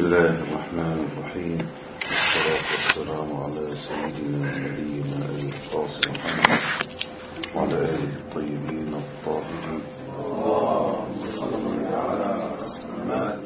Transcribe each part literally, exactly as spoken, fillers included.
الله الرحمن الرحيم، والصلاة والسلام على سيدنا ونبينا أبي القاسم محمد وعلى آله الطيبين الطاهرين. اللهم صل على محمد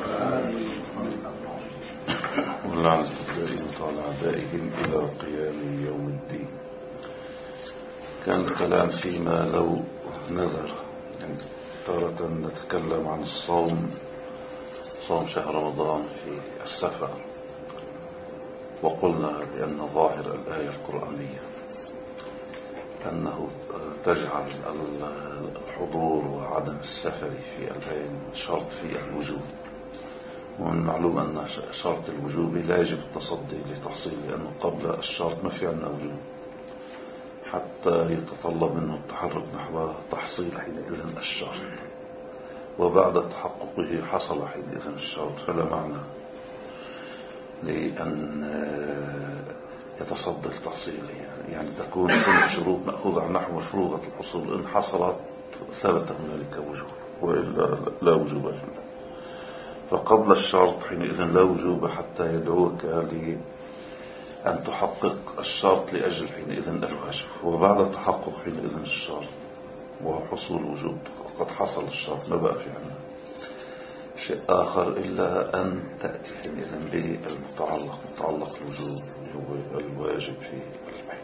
ولعن الدائمة على أعدائهم إلى قيام يوم الدين. كان الكلام فيما لو نذر، يعني تارة نتكلم عن الصوم، صوم شهر رمضان في السفر، وقلنا بأن ظاهر الآية القرآنية أنه تجعل الحضور وعدم السفر في البين شرط في الوجوب، ومن معلوم أن شرط الوجوب لا يجب التصدي لتحصيل، لأنه قبل الشرط ما في عندنا وجوب حتى يتطلب منه التحرك نحو تحصيل حينئذ الشرط، وبعد تحققه حصل حينئذ الشرط، فلا معنى لأن يتصدى لتحصيله، يعني تكون كل شروط مأخوذة عن نحو مفروغة الحصول، إن حصلت ثبت هنالك وجوب، وإلا لا وجوب فيه. فقبل الشرط حينئذ لا وجوب حتى يدعوك لأن تحقق الشرط لأجل حينئذ الواجب، وبعد تحقق حينئذ الشرط وحصول وجوب قد حصل الشرط، ما بقى في عنا شيء آخر إلا أن تأتي حينئذ بالمتعلق، متعلق الوجوب الواجب في البيت.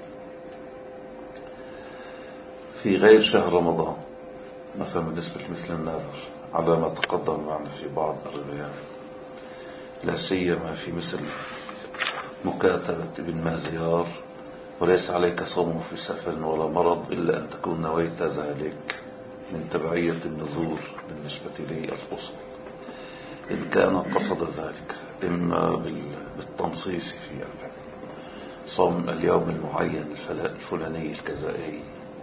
في غير شهر رمضان مثلا بالنسبة لمثل النذر على ما تقدم معنا في بعض الروايات، لا سيما في مثل مكاتبة ابن مازيار، وليس عليك صوم في سفر ولا مرض إلا أن تكون نويت ذلك من تبعية النذور بالنسبة لي القصد، إن كان قصد ذلك إما بالتنصيص في صوم اليوم المعين الفلاني الكذائي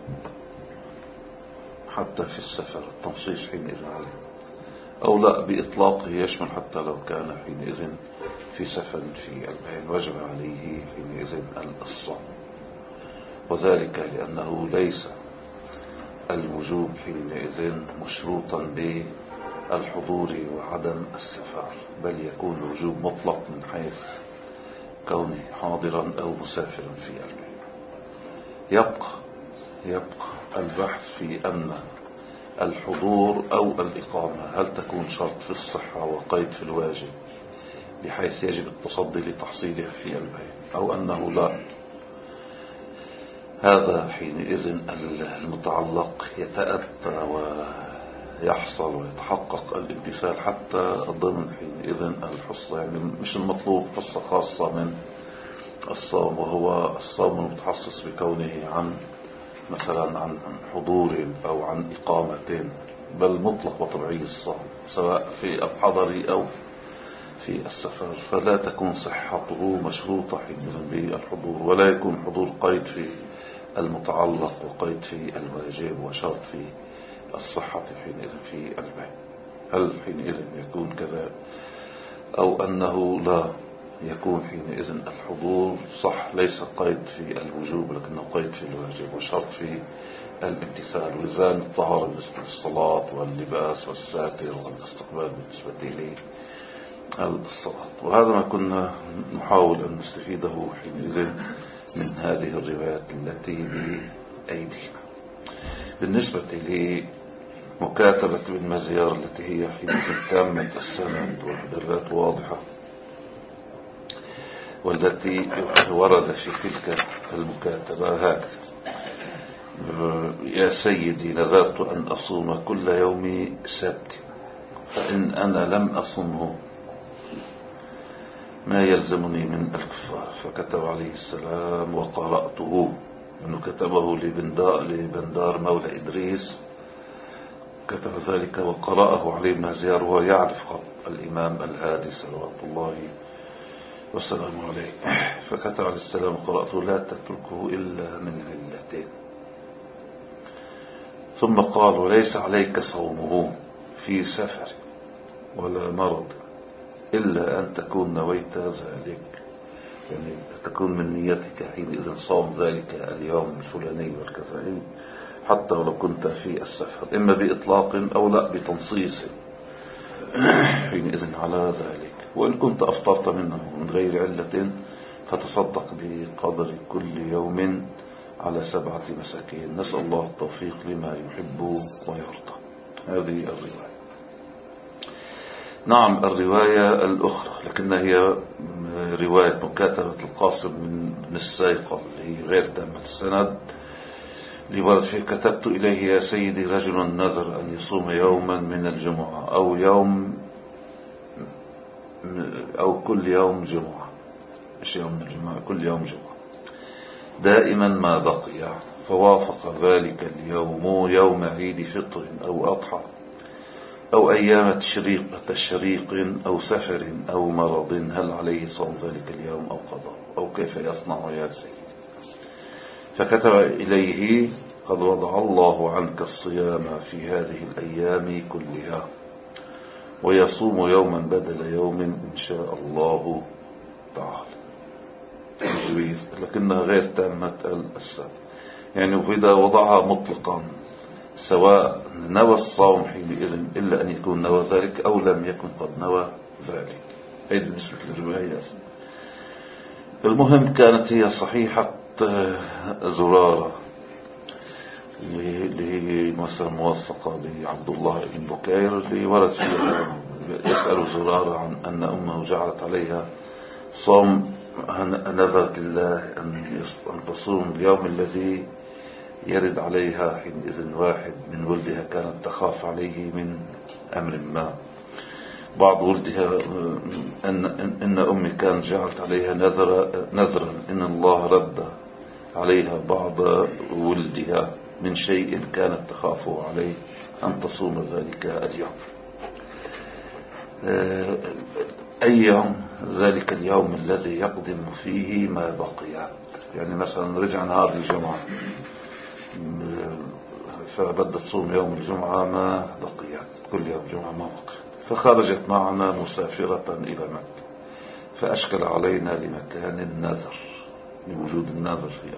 حتى في السفر التنصيص حينئذ عليه، أو لا بإطلاقه يشمل حتى لو كان حينئذ في سفر في البين وجب عليه حينئذ الصوم، وذلك لأنه ليس الوجوب حينئذ مشروطا بالحضور وعدم السفر، بل يكون الوجوب مطلق من حيث كونه حاضرا أو مسافرا في البين. يبقى يبقى البحث في أن الحضور أو الإقامة هل تكون شرط في الصحة وقيد في الواجب بحيث يجب التصدي لتحصيلها في البين، أو أنه لا، هذا حينئذ المتعلق يتأتى ويحصل ويتحقق الامتثال حتى ضمن حينئذ الحصة، يعني مش المطلوب حصة خاصة من الصوم، وهو الصوم المتحصص بكونه عن مثلا عن حضور أو عن إقامة، بل مطلق وطبيعي الصوم سواء في الحضر أو في السفر، فلا تكون صحته مشروطة حينئذ بالحضور، ولا يكون حضور قيد في المتعلق وقيد في الواجب وشرط في الصحة حينئذ في البيت. هل حينئذ يكون كذا، أو أنه لا يكون حينئذ الحضور صح ليس قيد في الوجوب لكنه قيد في الواجب وشرط في الامتثال، وإذن الطهارة بالنسبة للصلاة واللباس والساتر والاستقبال بالنسبة لي الصلاة. وهذا ما كنا نحاول أن نستفيده حينئذ من هذه الروايات التي بأيدينا. بالنسبة لمكاتبة ابن مازيار التي هي حينئذ تامة السند والدلالات واضحة، والتي ورد في تلك المكاتبة هكذا: يا سيدي نذرت أن أصوم كل يوم سبت، فإن أنا لم أصمه ما يلزمني من الكفار. فكتب عليه السلام وقرأته، أنه كتبه لبندار مولى إدريس، كتب ذلك وقرأه عليه ابن مازيار وهو يعرف خط الإمام الهادي صلوات الله والسلام عليه. فكتب عليه السلام وقرأته لا تتركه إلا من علتين، ثم قال وليس عليك صومه في سفر ولا مرض إلا أن تكون نويت ذلك، يعني تكون من نيتك حينئذ صوم ذلك اليوم الفلاني والكذائي حتى ولو كنت في السفر، إما بإطلاق أو لا بتنصيص حينئذ على ذلك. وإن كنت أفطرت منه من غير علة فتصدق بقدر كل يوم على سبعة مساكين. نسأل الله التوفيق لما يحب ويرضى. هذه الرواية. نعم الرواية الأخرى لكنها هي رواية مكاتبة القاسم من السائقة اللي هي غير تامة السند، لورد فيه: كتبت إليه يا سيدي رجل نذر أن يصوم يوما من الجمعة أو يوم أو كل يوم جمعة، مش يوم من الجمعة، كل يوم جمعة دائما ما بقي، فوافق ذلك اليوم يوم عيد فطر أو أضحى أو أيام تشريق, تشريق أو سفر أو مرض، هل عليه صوم ذلك اليوم أو قضاء أو كيف يصنع يا سيدي؟ فكتب إليه: قد وضع الله عنك الصيام في هذه الأيام كلها، ويصوم يوما بدل يوم إن شاء الله تعالى. تجويز لكنها غير تامة السند، يعني وإذا وضعها مطلقا سواء نوى الصوم حينئذ إلا أن يكون نوى ذلك أو لم يكن قد نوى ذلك. هذه بالنسبة للروايات. المهم كانت هي صحيحة زرارة اللي هي مثلا موثقة بعبد الله بن بكير، اللي ورد فيها يسأل زرارة عن أن أمه جعلت عليها صوم، نذرت الله أن تصوم اليوم الذي يرد عليها حينئذ واحد من ولدها كانت تخاف عليه من أمر ما. بعض ولدها أن, إن أمي كانت جعلت عليها نذر نذرا إن الله رد عليها بعض ولدها من شيء كانت تخاف عليه أن تصوم ذلك اليوم. أي يوم؟ ذلك اليوم الذي يقدم فيه ما بقيات، يعني مثلا رجع نهار الجمعة فبدت تصوم يوم الجمعة ما بقيات، كل يوم جمعة ما بقيات، فخرجت معنا مسافرة إلى مكة فأشكل علينا لمكان النذر، لوجود النذر فيها،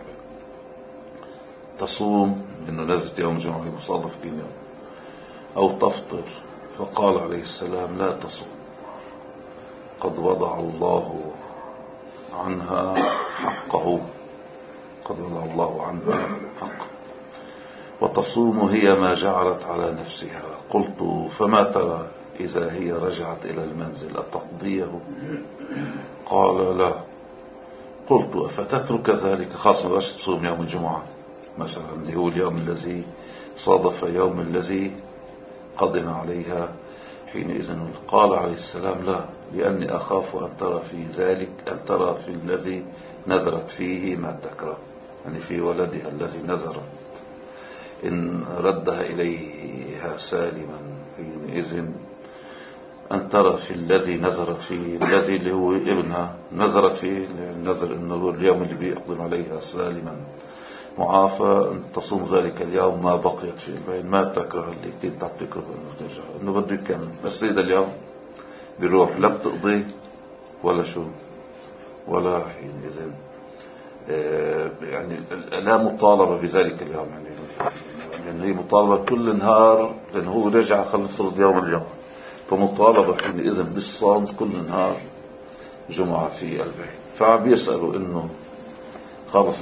تصوم إنه نذرت يوم الجمعة مصادف كل يوم أو تفطر، فقال عليه السلام: لا تصوم، قد وضع الله عنها حقه، قد وضع الله عنها حقه، وتصوم هي ما جعلت على نفسها. قلت: فما ترى إذا هي رجعت إلى المنزل أتقضيه؟ قال: لا. قلت: أفتترك ذلك؟ خاصة ما تصوم يوم الجمعة مثلا، اللي هو اليوم الذي صادف يوم الذي قدم عليها حينئذ. قال عليه السلام: لا، لأني أخاف أن ترى في ذلك أن ترى في الذي نذرت فيه ما تكره، يعني في ولدها الذي نذرت إن ردها إليها سالما حينئذ أن ترى في الذي نذرت فيه، الذي اللي هو ابنها نذرت فيه النذر إنه اليوم اللي بيقدم عليها سالما معافى، أن تصوم ذلك اليوم ما بقيت في البين ما تكره، اللي كنت تكره إنه ترجع، إنه بده يكمل، بس إذا اليوم بيروح لا بتقضي ولا شو ولا حينئذ آه يعني لا مطالبة بذلك اليوم، يعني يعني هي مطالبة كل نهار، لأنه هو رجع خلينا نفترض يوم اليوم، فمطالبة حينئذ بالصوم كل نهار جمعة في البيت. فعم بيسألوا إنه خلص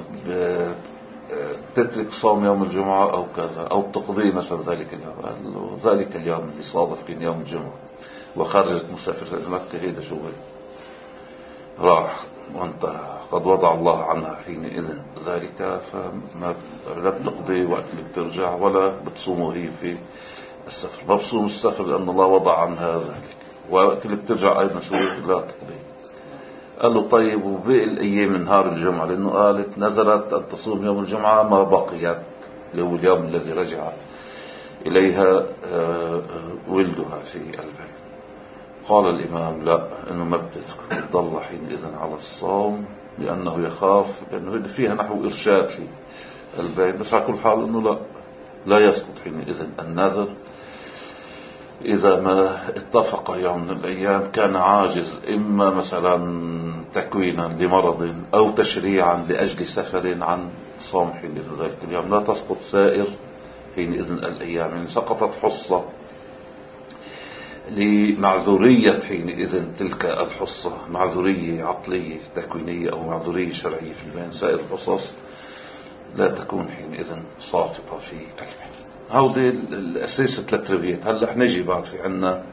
تترك صوم يوم الجمعة أو كذا أو تقضي مثلا ذلك اليوم، ذلك اليوم اللي صادف كان يوم الجمعة وخرجت مسافرة إلى مكة، هيدا شو راح وانتهى، قد وضع الله عنها حينئذ ذلك، فما لا بتقضي وقت اللي بترجع ولا بتصومه هي في السفر، ما بصوم السفر لأن الله وضع عنها ذلك، وقت اللي بترجع أيضا شو لا تقضي. قال له: طيب وباقي الأيام من نهار الجمعة؟ لأنه قالت نذرت أن تصوم يوم الجمعة ما بقيت، اللي هو اليوم الذي رجع إليها ولدها في البيت. قال الإمام: لا، إنه ما بتضل حينئذ على الصوم، لأنه يخاف، لأنه فيها نحو إرشاد في البيت، بس على كل حال إنه لا لا يسقط حينئذ النذر إذا ما اتفق يوم من الأيام، كان عاجز إما مثلا تكوينا لمرض أو تشريعا لأجل سفر عن صوم حينئذ ذلك اليوم، لا تسقط سائر حينئذ الأيام. يعني سقطت حصة لمعذورية حينئذ تلك الحصة، معذورية عقلية تكوينية أو معذورية شرعية في البين، سائر الحصص لا تكون حينئذ ساقطة في البين. هودي الأساس ثلاث روايات. هلا نجي بعد في عنا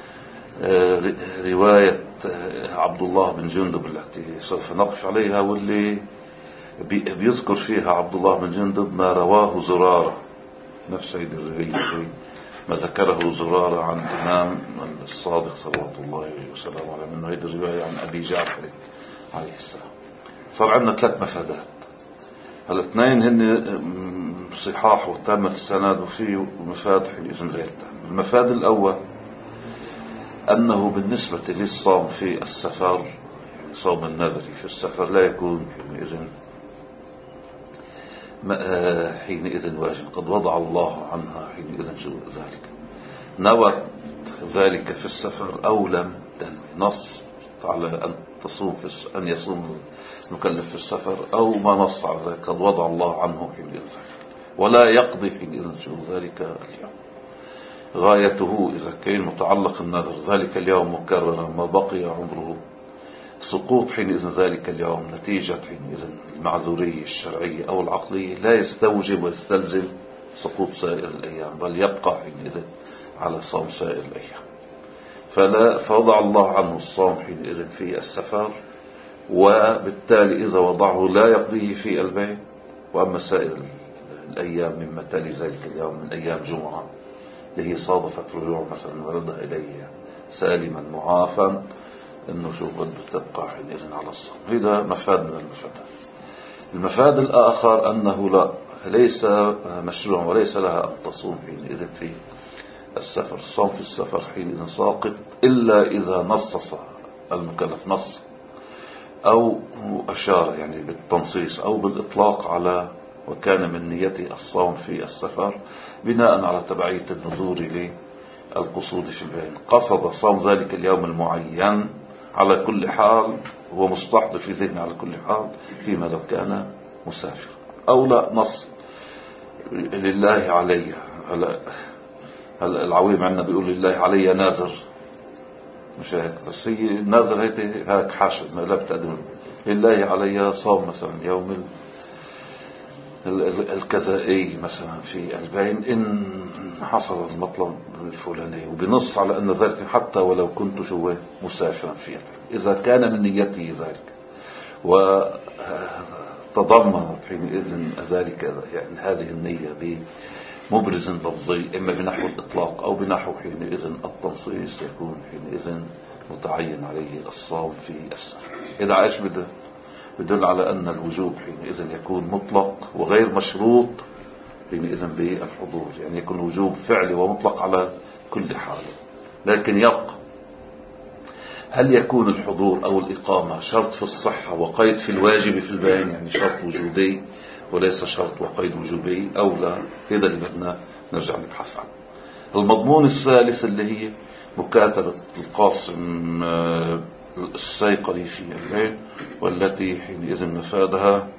رواية عبد الله بن جندب التي سوف نقف عليها، واللي بيذكر فيها عبد الله بن جندب ما رواه زرارة، نفس هذه الرواية ما ذكره زرارة عن الإمام الصادق صلوات الله وسلامه عليه، منه هذه الرواية عن أبي جعفر عليه السلام. صار عندنا ثلاث مفادات. الاثنين هن صحاح وتامة السند، وفيه مفاد حينئذ غير تام. المفاد الأول أنه بالنسبة للصوم في السفر، صوم النذري في السفر لا يكون حينئذ حينئذ واجب، قد وضع الله عنها حينئذ شو ذلك، نوت ذلك في السفر أو لم تنوي. نص على أن تصوم في أن يصوم المكلف في السفر أو ما نص على ذلك، قد وضع الله عنه حينئذ ذلك، ولا يقضي حينئذ شو ذلك اليوم. غايته إذا كان متعلق النذر ذلك اليوم مكررا ما بقي عمره، سقوط حينئذ ذلك اليوم نتيجة حينئذ المعذورية الشرعية أو العقلية لا يستوجب ويستلزم سقوط سائر الأيام، بل يبقى حينئذ على صوم سائر الأيام. فلا فوضع الله عنه الصوم حينئذ في السفر، وبالتالي إذا وضعه لا يقضيه في البيت. وأما سائر الأيام مما تلي ذلك اليوم من أيام جمعة اللي هي صادفت رجوع مثلا ولدها إليه سالما معافا، إنه شو بده تبقى حينئذ على الصوم. هذا مفاد من المفادات. المفاد الآخر أنه لا ليس مشروع وليس لها أن تصوم حينئذ في السفر. الصوم في السفر حينئذ ساقط إلا إذا نصص المكلف نص أو أشار يعني بالتنصيص أو بالإطلاق على وكان من نيته الصوم في السفر بناء على تبعية النذور للقصود في البين، قصد صوم ذلك اليوم المعين على كل حال، هو مستحضر في ذهنه على كل حال فيما لو كان مسافر. أو لا نص لله علي، هلا العويم عندنا بيقول لله علي ناذر، مش هيك، بس هي الناذر هيك هيك حاشد ما لا بتقدم لله علي صوم مثلا يوم الكذائي مثلا في البين إن حصل المطلب الفلاني، وبنص على أن ذلك حتى ولو كنت شو مسافرا في البين إذا كان من نيته ذلك، وتضمنت حينئذ ذلك يعني هذه النية بمبرز لفظي إما بنحو الإطلاق أو بنحو حينئذ التنصيص، يكون حينئذ متعين عليه الصوم في السفر. إذا عاش بده يدل على أن الوجوب حينئذ يكون مطلق وغير مشروط حينئذ بالحضور، يعني يكون وجوب فعلي ومطلق على كل حال. لكن يبقى هل يكون الحضور أو الإقامة شرط في الصحة وقيد في الواجب في البيان، يعني شرط وجودي وليس شرط وقيد وجوبي أو لا؟ هذا اللي بدنا نرجع نبحث عنه. المضمون الثالث اللي هي مكاتبة القاسم السيقري في الليل، والتي حينئذ مفادها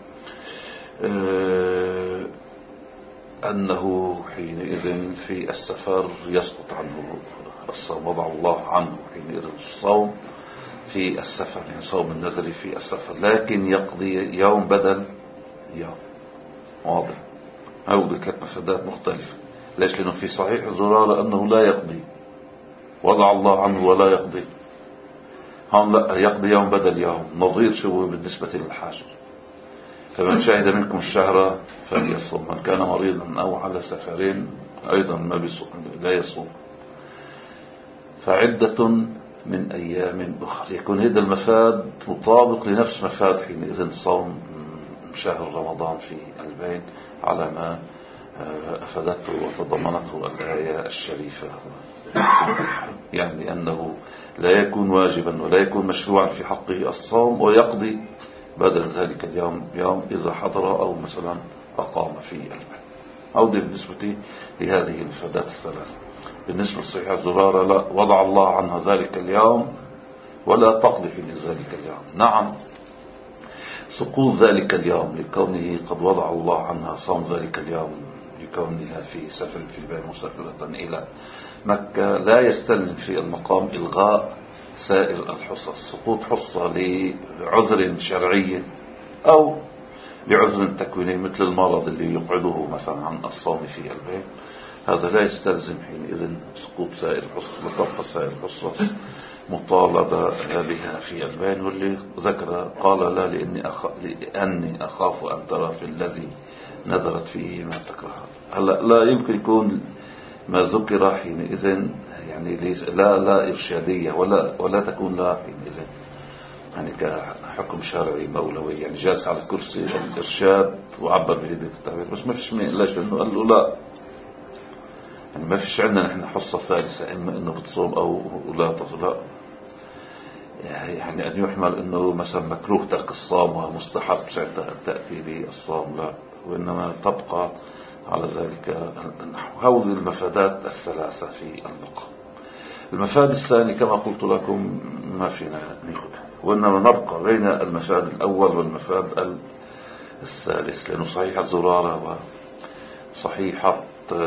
أنه حينئذ في السفر يسقط عنه الصوم، وضع الله عنه حينئذ الصوم في السفر، يعني صوم النذر في السفر، لكن يقضي يوم بدل يوم. واضح؟ هؤلاء ثلاث مفادات مختلفة. ليش؟ لأنه في صحيح زرارة أنه لا يقضي، وضع الله عنه ولا يقضي. هون لا يقضي يوم بدل يوم، نظير شو بالنسبة للحاج. فمن شهد منكم الشهر فليصوم، من كان مريضا أو على سفرين أيضا ما بيصوم لا يصوم، فعدة من أيام أخرى. يكون هذا المفاد مطابق لنفس مفاد حينئذ صوم شهر رمضان في البين على ما أفادته وتضمنته الآية الشريفة، يعني أنه لا يكون واجبا ولا يكون مشروعا في حقه الصوم، ويقضي بدل ذلك اليوم يوم إذا حضر أو مثلا أقام في البيت. أو دي بالنسبة لهذه المفادات الثلاثة. بالنسبة لصحيح الزرارة لا، وضع الله عنها ذلك اليوم ولا تقضي في ذلك اليوم. نعم سقوط ذلك اليوم لكونه قد وضع الله عنها صوم ذلك اليوم لكونها في سفر في البيان مسافرة إلى مكة لا يستلزم في المقام إلغاء سائر الحصص، سقوط حصة لعذر شرعي أو لعذر تكويني مثل المرض اللي يقعده مثلا عن الصوم في البيت، هذا لا يستلزم حينئذ سقوط سائر الحصص، بتبقى سائر الحصص مطالبة بها في البيان. واللي ذكر قال لا لأني, أخ... لأني أخاف أن ترى في الذي نذرت فيه ما تكره. هلا لا يمكن يكون ما ذكر حينئذ يعني ليس لا لا إرشادية ولا ولا تكون لا حينئذ يعني كحكم شرعي مولوي، يعني جالس على كرسي الإرشاد وعبر بهذه التعبير، بس ما فيش ليش، لأنه قال له لا، يعني ما فيش عندنا نحن حصة ثالثة إما إنه بتصوم أو لا تصوم، لا يعني أن يحمل إنه مثلا مكروه ترك الصوم ومستحب ساعتها تأتي به الصوم، لا، وإنما تبقى على ذلك النحو. هذه المفادات الثلاثة في المقام. المفاد الثاني كما قلت لكم ما فينا نأخذها، وإنما نبقى بين المفاد الأول والمفاد الثالث، لأنه صحيحة زرارة وصحيحة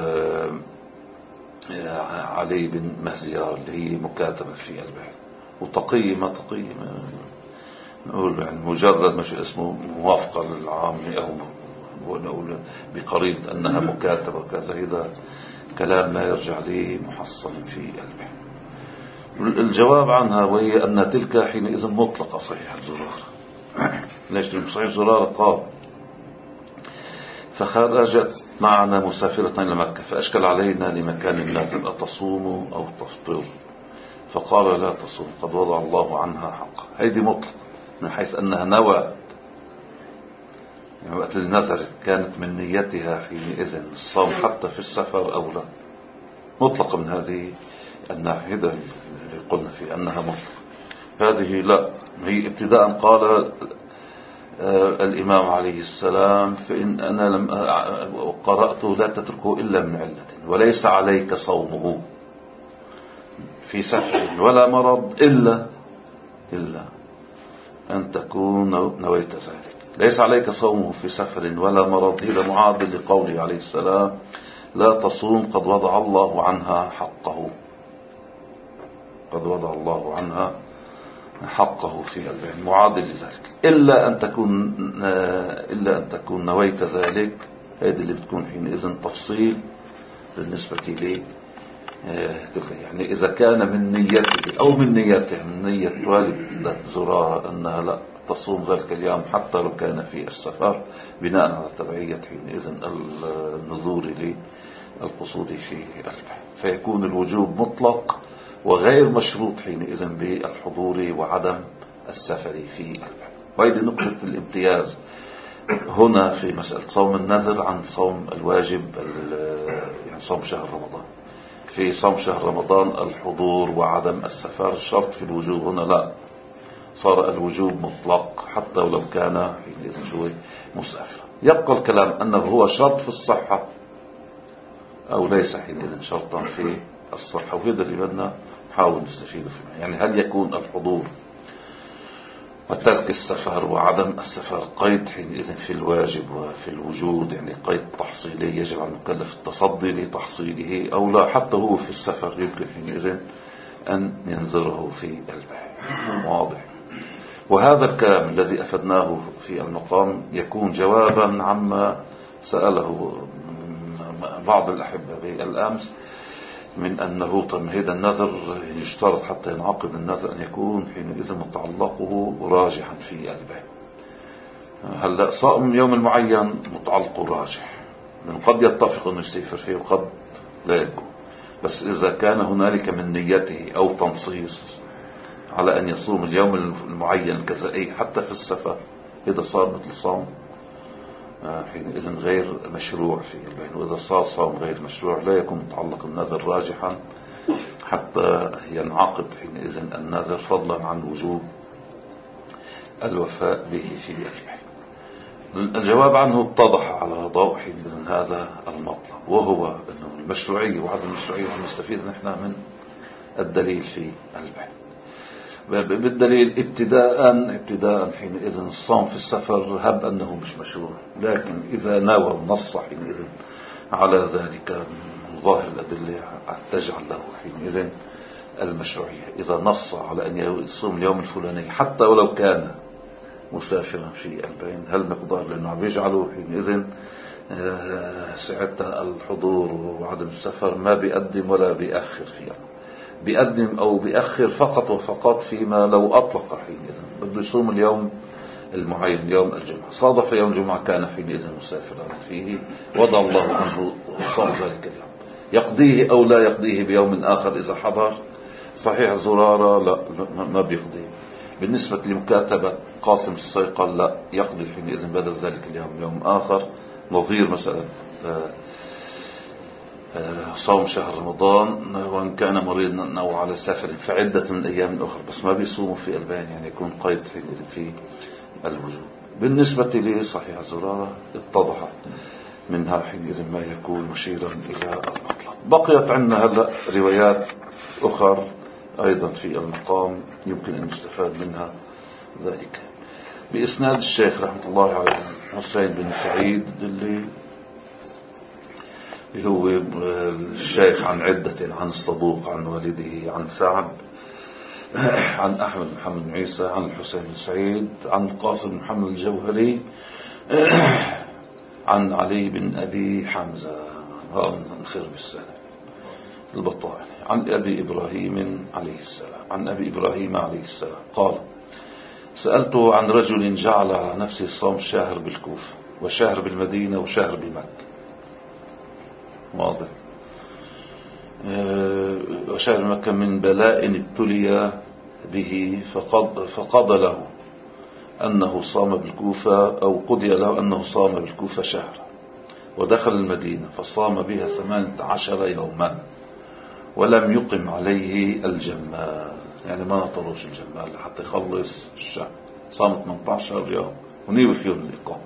علي بن مهزيار اللي هي مكاتبة في البحث، وتقي ما تقي ما نقول يعني مجرد مش اسمه موافقة للعامة أو ونقول بقريب أنها مكاتبة وكذا، إذا كلام ما يرجع لي محصن في البحث. الجواب عنها وهي أن تلك حينئذ مطلقة صحيحة زرارة. ليش؟ لأن صحيح زرارة قال فخرجت معنا مسافرة إلى مكة فأشكل علينا لمكان النذر أتصوم أو تفطر؟ فقال لا تصوم قد وضع الله عنها حقا. هذه مطلق من حيث أنها نوى، يعني وقت النذر كانت من نيتها حينئذ الصوم حتى في السفر أو لا، مطلق من هذه الناحية اللي قلنا في أنها مطلق. هذه لا، هي ابتداء قال آه الإمام عليه السلام فإن أنا لم قرأته لا تتركه إلا من علة وليس عليك صومه في سفر ولا مرض إلا إلا أن تكون نويت ذلك. ليس عليك صومه في سفر ولا مرض إلى معادل لقوله عليه السلام لا تصوم قد وضع الله عنها حقه، قد وضع الله عنها حقه في البيان معادل لذلك إلا أن تكون إلا أن تكون نويت ذلك. هذه اللي بتكون حينئذ تفصيل بالنسبة لي، يعني إذا كان من نيته أو من نيته من نية والدة زرارة أنها لا تصوم ذلك اليوم حتى لو كان في السفر بناء على تبعية حينئذ النذور للقصود في البحث، فيكون الوجوب مطلق وغير مشروط حينئذ بالحضور وعدم السفر في البحث. وهذه نقطة الامتياز هنا في مسألة صوم النذر عن صوم الواجب، يعني صوم شهر رمضان. في صوم شهر رمضان الحضور وعدم السفر شرط، في الوجوب هنا لا، صار الوجوب مطلق حتى ولو كان حينئذ شوي مسافر. يبقى الكلام أنه هو شرط في الصحة أو ليس حينئذ شرطا في الصحة، وهذا اللي بدنا نحاول نستفيد فيه. يعني هل يكون الحضور وترك السفر وعدم السفر قيد حينئذ في الواجب وفي الوجود، يعني قيد تحصيلي يجب على المكلف التصدي لتحصيله، أو لا حتى هو في السفر يمكن حينئذ أن ينذره في البحث؟ واضح. وهذا الكلام الذي أفدناه في المقام يكون جوابا عما سأله بعض الأحبة بالأمس من أنه تمهيد النذر يشترط حتى ينعقد النذر أن يكون حينئذ متعلقه راجحا في البيت. هلا صائم يوم المعين متعلقه راجح، من قد يتفق أنه يسافر فيه وقد لا يكون، بس إذا كان هنالك من نيته أو تنصيص على أن يصوم اليوم المعين كذا أي حتى في السفر، إذا صار مثل صوم حينئذ غير مشروع في البين. وإذا صار صوم غير مشروع لا يكون متعلق النذر راجحا حتى ينعقد حينئذ النذر، فضلا عن وجوب الوفاء به في البين. الجواب عنه اتضح على ضوء حينئذ هذا المطلب، وهو أنه المشروعية وعدم المشروعية نستفيد نحن من الدليل في البين. بالدليل ابتداء ابتداء حينئذ الصوم في السفر هب أنه مش مشروع، لكن إذا نوى النص حينئذ على ذلك ظاهر الأدلة تجعل له حينئذ المشروعية. إذا نص على أن يصوم اليوم الفلاني حتى ولو كان مسافرا في البين، هل مقدار لأنه عم يجعله حينئذ ساعتها الحضور وعدم السفر ما بيقدم ولا بيأخر فيها، بيقدم أو بيأخر فقط وفقط فيما لو أطلق حينئذ بده يصوم اليوم المعين يوم الجمعة، صادف يوم الجمعة كان حينئذ مسافرا فيه، وضع الله عنه صوم ذلك اليوم، يقضيه أو لا يقضيه بيوم آخر إذا حضر. صحيح زرارة لا ما بيقضيه. بالنسبة لمكاتبة قاسم الصيقل لا يقضي حينئذ بدل ذلك اليوم يوم آخر، نظير مسألة صوم شهر رمضان وإن كان مريضا أو على سفر فعدة من أيام أخرى، بس ما بيصوموا في البين، يعني يكون قيد في الوجوب. بالنسبة لي صحيح زرارة اتضح منها حينئذ ما يكون مشيرا إلى المطلب. بقيت عندنا هلأ روايات أخرى أيضا في المقام يمكن أن يستفاد منها ذلك. بإسناد الشيخ رحمة الله عليه حسين بن سعيد اللي هو الشيخ عن عدة عن الصدوق عن والده عن سعد عن أحمد محمد بن عيسى عن الحسين بن سعيد عن القاسم محمد الجوهري عن علي بن أبي حمزة من خرب السنة البطائن عن أبي إبراهيم عليه السلام عن أبي إبراهيم عليه السلام قال: سألته عن رجل جعل على نفسه صوم شهر بالكوفة وشهر بالمدينة وشهر بمكة، واضح، وشهر بمكة من بلاء ابتلي به فقض, فقضى له أنه صام بالكوفة أو قضي له أنه صام بالكوفة شهر، ودخل المدينة فصام بها ثمانية عشر يوما ولم يقم عليه الجمال، يعني ما نطروش الجمال حتى يخلص الشهر، صام ثمانية عشر يوم ونيوي فيهم الإقامة.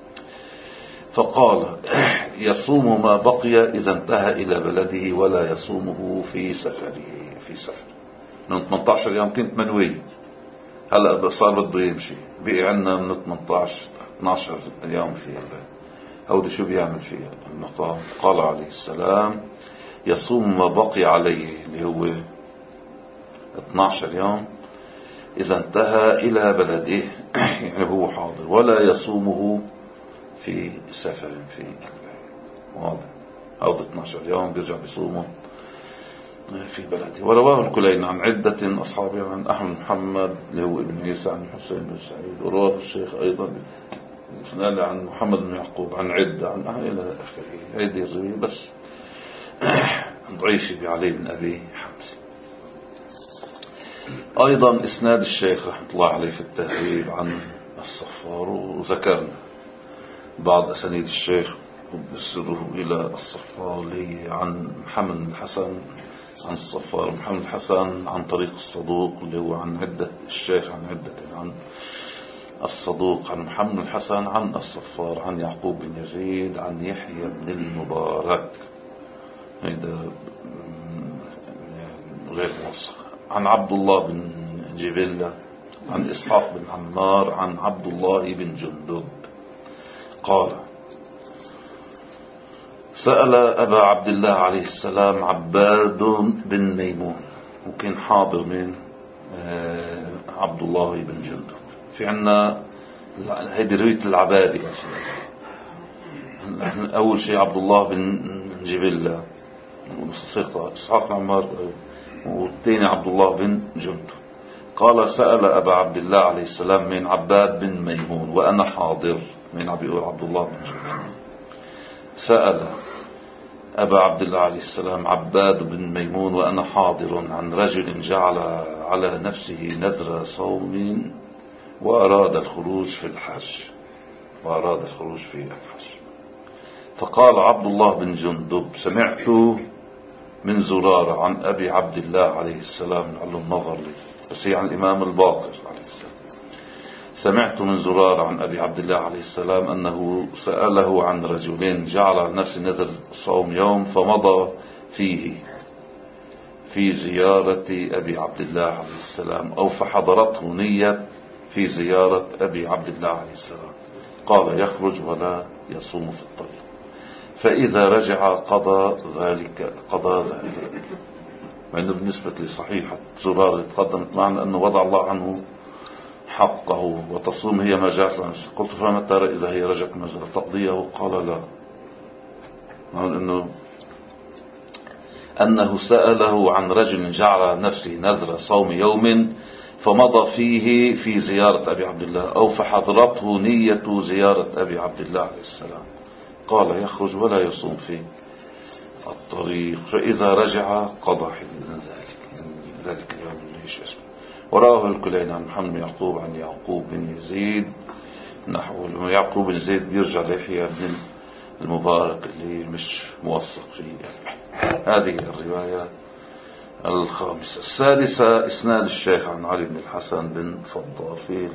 فقال: يصوم ما بقي إذا انتهى إلى بلده ولا يصومه في سفره في سفر من ثمانية عشر يوم كنت منوي، هلأ صار بده يمشي بقي عنا من ثمانية عشر اثني عشر يوم في البلد، هودي شو بيعمل فيها المقام؟ قال عليه السلام: يصوم ما بقي عليه اللي هو اثني عشر يوم إذا انتهى إلى بلده يعني هو حاضر، ولا يصومه في سفر في البلد، واضح، هودي اثني عشر يوم بيرجع بيصومه في بلده. ورواه الكلين عن عدة أصحابه عن أحمد محمد اللي هو ابن عيسى عن حسين بن سعيد، ورواه الشيخ أيضا بإسناد عن محمد بن يعقوب عن عدة عن أهل إلى آخره. هذه الرواية بس ضعيفة بعلي بن أبي حمزة. أيضا إسناد الشيخ رحمة الله عليه في التهذيب عن الصفار، وذكرنا بعض أسانيد الشيخ وبسره إلى الصفار اللي عن محمد بن الحسن عن الصفار محمد الحسن عن طريق الصدوق اللي هو عن عدة الشيخ عن عدة عن الصدوق عن محمد الحسن عن الصفار عن يعقوب بن يزيد عن يحيى بن المبارك، هذا غير موثق، عن عبد الله بن جبلة عن إسحاق بن عمار عن عبد الله بن جندب قال: سأل أبا عبد الله عليه السلام عباد بن ميمون، وكان حاضر من عبد الله بن جندب. في عنا هيدي رواية العبادة. أول شيء عبد الله بن جبلة ثقة، إسحاق بن عمار، والثاني عبد الله بن جندب. قال: سأل أبا عبد الله عليه السلام من عباد بن ميمون وأنا حاضر، من عم بيقول عبد الله بن جندب. سأل أبا عبد الله عليه السلام عباد بن ميمون وأنا حاضر عن رجل جعل على نفسه نذر صوم وأراد الخروج في الحج وأراد الخروج في الحج فقال عبد الله بن جندب: سمعت من زرارة عن أبي عبد الله عليه السلام، لعله النظر لي بس هي عن الإمام الباقر عليه السلام. سمعت من زرارة عن أبي عبد الله عليه السلام أنه سأله عن رجلين جعل على نفسه نذر صوم يوم فمضى فيه في زيارة أبي عبد الله عليه السلام، أو فحضرته نية في زيارة أبي عبد الله عليه السلام. قال: يخرج ولا يصوم في الطريق. فإذا رجع قضى ذلك قضى ذلك مع أنه بالنسبة لصحيحة زرار تقدمت معنا أنه وضع الله عنه حقه وتصوم هي ما جاءت لنفسه. قلت فما ترى إذا هي رجعت مجرى تقضيه؟ قال لا، أنه أنه سأله عن رجل جعل نفسه نذر صوم يوم فمضى فيه في زيارة أبي عبد الله أو فحضرته نية زيارة أبي عبد الله عليه السلام، قال يخرج ولا يصوم في الطريق، فإذا رجع قضى حين ذلك ذلك اليوم ليش اسمه. وراه الكلين عن محمد بن يعقوب عن يعقوب بن يزيد نحو يعقوب بن يزيد بيرجع ليحيى بن المبارك اللي مش موثق فيه. هذه الرواية الخامسة. السادسة إسناد الشيخ عن علي بن الحسن بن فضال. في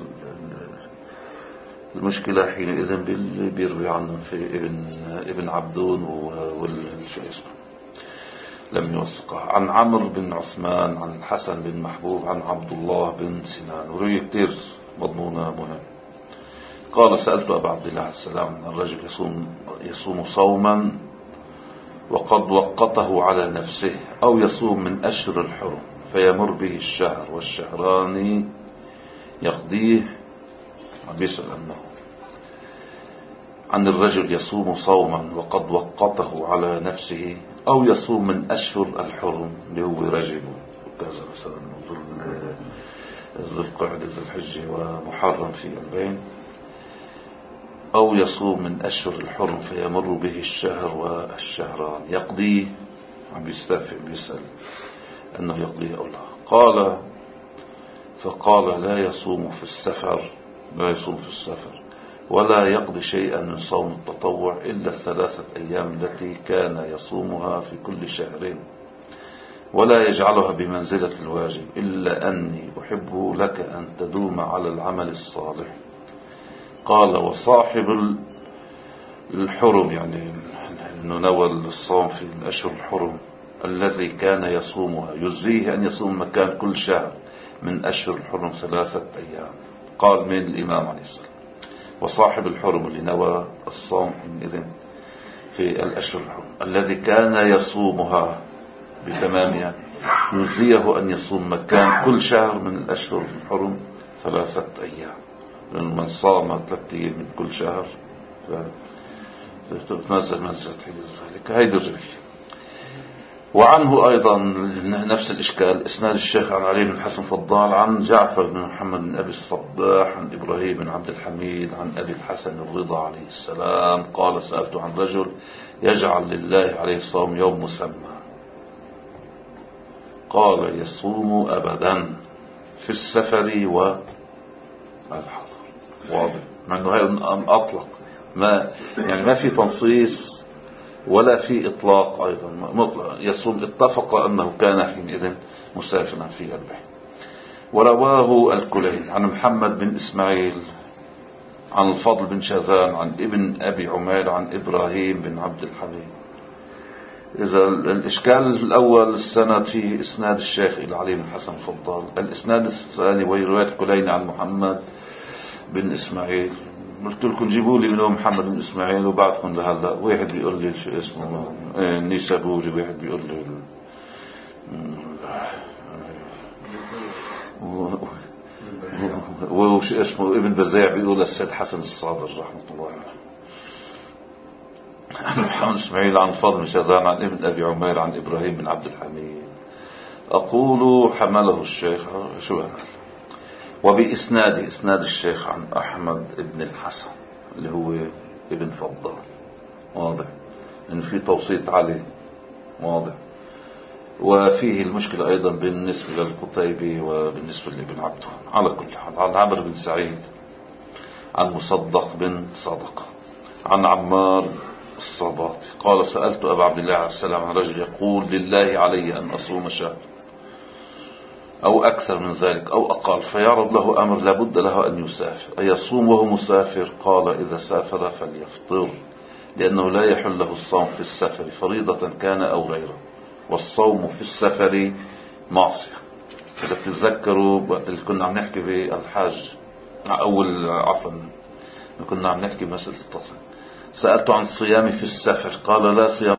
المشكلة حينئذ باللي بيروي عنه في ابن ابن عبدون والشو اسمه لم يوثقه. عن عمرو بن عثمان عن الحسن بن محبوب عن عبد الله بن سنان، ورواية كتير مضمونة مهم. قال سألت أبا عبد الله عليه السلام عن الرجل يصوم يصوم صوما وقد وقته على نفسه أو يصوم من أشهر الحرم فيمر به الشهر والشهران يقضيه. عم بيسأل أنه عن الرجل يصوم صوما وقد وقته على نفسه أو يصوم من أشهر الحرم اللي هو رجب وكذا مثلا ذو القعدة ذو الحجة ومحرم في البين، أو يصوم من أشهر الحرم فيمر به الشهر والشهران يقضيه. عم بيستفهم بيسأل أنه يقضيه أو لا. قال فقال لا يصوم في السفر لا يصوم في السفر ولا يقضي شيئا من صوم التطوع إلا الثلاثة أيام التي كان يصومها في كل شهر ولا يجعلها بمنزلة الواجب إلا أني أحب لك أن تدوم على العمل الصالح. قال وصاحب الحرم يعني أنه نوى الصوم في الأشهر الحرم الذي كان يصومها يجزيه أن يصوم مكان كل شهر من أشهر الحرم ثلاثة أيام. قال من الإمام عليه السلام وصاحب الحرم اللي نوى الصوم إذن في الأشهر الحرم الذي كان يصومها بتمامها يجزيه أن يصوم مكان كل شهر من الأشهر الحرم ثلاثة أيام. من صام ثلاثة أيام من كل شهر تنزل منزلة ذلك. هيدا الرواية. وعنه أيضا نفس الإشكال إسناد الشيخ عن علي بن الحسن فضال عن جعفر بن محمد بن أبي الصباح عن إبراهيم بن عبد الحميد عن أبي الحسن الرضا عليه السلام قال سألت عن رجل يجعل لله عليه صوم يوم مسمى قال يصوم أبدا في السفر والحضر. واضح مع أنه هاي أطلق ما يعني ما في تنصيص ولا في إطلاق أيضا مطلق. يصوم اتفق أنه كان حينئذ مسافرا في البحر. ورواه الكلين عن محمد بن إسماعيل عن الفضل بن شاذان عن ابن أبي عمير عن إبراهيم بن عبد الحميد. إذا الإشكال الأول السند فيه إسناد الشيخ إلى علي بن حسن فضال. الإسناد الثاني وهي رواية الكلين عن محمد بن إسماعيل. قلت لكم جيبوا لي منهم محمد بن إسماعيل وبعدكم لهلا واحد بيقول لي شو اسمه النيسابوري واحد بيقول لي وش اسمه ابن بزيع بيقول السيد حسن الصادر رحمة الله عليه. عن محمد إسماعيل عن فضل بن شاذان عن ابن أبي عمير عن إبراهيم بن عبد الحميد. أقول حمله الشيخ شو هذا وبإسناد إسناد الشيخ عن أحمد ابن الحسن اللي هو ابن فضال. واضح إن في توسيط عليه. واضح. وفيه المشكلة أيضا بالنسبة للقتيبي وبالنسبة لابن عبده. على كل حال عن عمرو بن سعيد عن مصدق بن صدق عن عمار الصباطي قال سألت أبا عبد الله عليه السلام عن رجل يقول لله علي أن أصوم شهر أو أكثر من ذلك أو أقل فيعرض له أمر لابد له أن يسافر أيصوم وهو مسافر؟ قال إذا سافر فليفطر لأنه لا يحل له الصوم في السفر فريضة كان أو غيره والصوم في السفر معصية. إذا تتذكروا وقت اللي كنا عم نحكي بالحاج أول عفوا كنا عم نحكي بمسألة التصويم سألت عن الصيام في السفر قال لا صيام